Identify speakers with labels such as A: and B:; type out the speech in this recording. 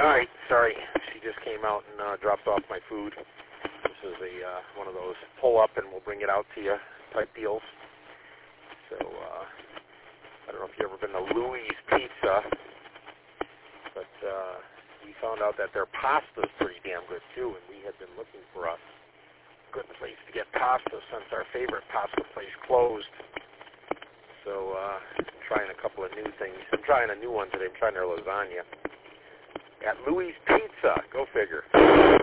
A: All right, sorry. She just came out and dropped off my food. This is one of those pull up and we'll bring it out to you type deals. So I don't know if you've ever been to Louis Pizza, but we found out that their pasta's pretty damn good too, and we had been looking for a good place to get pasta since our favorite pasta place closed. So I'm trying a couple of new things. I'm trying a new one today. I'm trying their lasagna at Louis Pizza. Go figure.